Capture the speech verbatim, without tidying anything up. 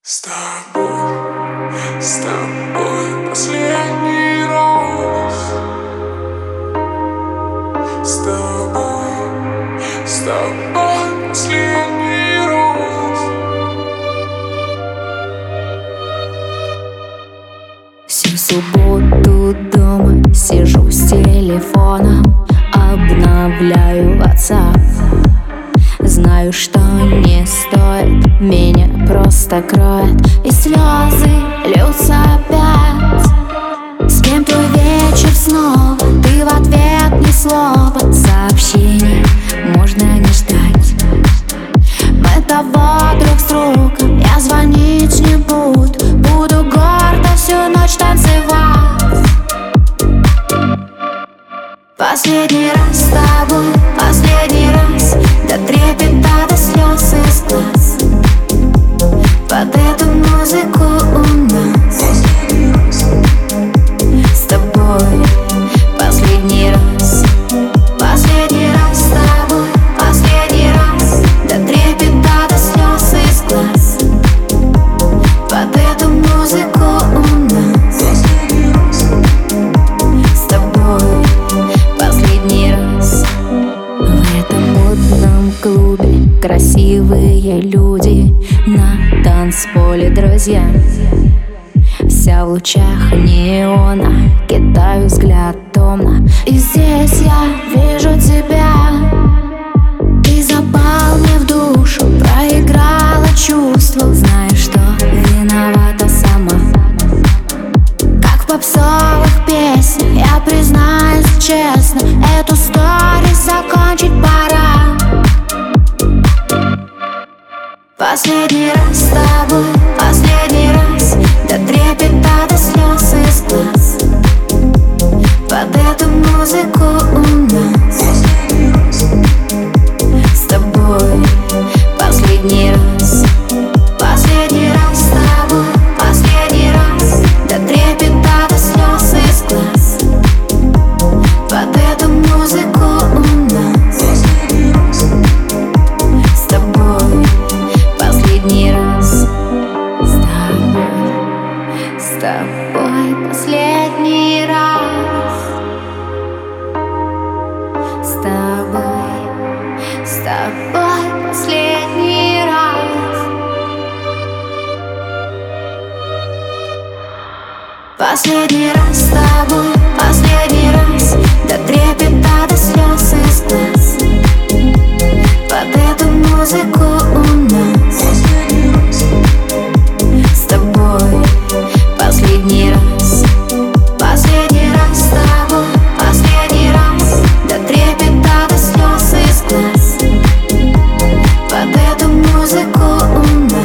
С тобой, с тобой последний раз. С тобой, с тобой последний раз. Всю субботу дома сижу с телефоном, обновляю WhatsApp. Знаю, что не стоит, меня просто кроет, и слезы льются опять. С кем твой вечер снова, ты в ответ ни слова. Сообщений можно не ждать. Мы того друг с другом, я звонить не буду. Буду гордо всю ночь танцевать. Последний раз с тобой, последний раз, до трепета, до слез из глаз. Под эту музыку у нас. С тобой последний раз, последний раз с тобой, последний раз, до трепета, до слез из глаз. Под эту музыку у нас. С тобой последний раз. В этом модном клубе красивые люди, на танцполе друзья. Вся в лучах неона, кидаю взгляд томно, и здесь я вижу тебя. Ты запал мне в душу, проиграла чувство. Знаю, что виновата сама. Как в попсовых песнях, я признаюсь честно, эту историю закончить пора. Последний раз с тобой, последний раз, до трепета, до слез из глаз. Под эту музыку у нас. С тобой последний раз, последний раз с тобой, последний раз, до трепета, до слез из глаз. Под эту музыку у нас. С тобой последний раз. С тобой, с тобой последний раз. С тобой, с тобой последний раз. Последний раз с тобой, последний раз, до трепета, до слез из глаз. Под эту музыку у нас. С тобой последний раз, последний раз с тобой, последний раз, до трепета, до слез из глаз. Под эту музыку у нас.